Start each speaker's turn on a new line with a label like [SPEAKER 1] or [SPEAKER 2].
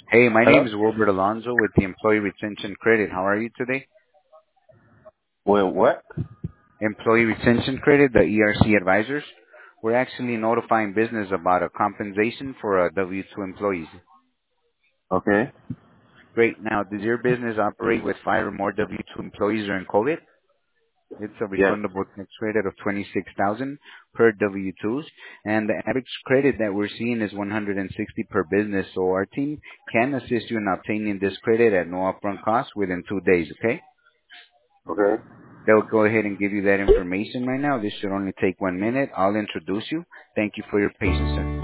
[SPEAKER 1] Hey, my name
[SPEAKER 2] Hello?
[SPEAKER 1] is Wilbert Alonso with the Employee Retention Credit. How are you today?
[SPEAKER 2] Well, what?
[SPEAKER 1] Employee Retention Credit, the ERC advisors. We're actually notifying business about a compensation for W-2 employees.
[SPEAKER 2] Okay.
[SPEAKER 1] Great. Now, does your business operate with 5 or more W-2 employees during COVID? It's a
[SPEAKER 2] Yes.
[SPEAKER 1] refundable tax credit of 26,000 per W-2s, and the average credit that we're seeing is 160 per business. So our team can assist you in obtaining this credit at no upfront cost within 2 days. Okay?
[SPEAKER 2] Okay.
[SPEAKER 1] They'll go ahead and give you that information right now. This should only take 1 minute. I'll introduce you. Thank you for your patience, sir.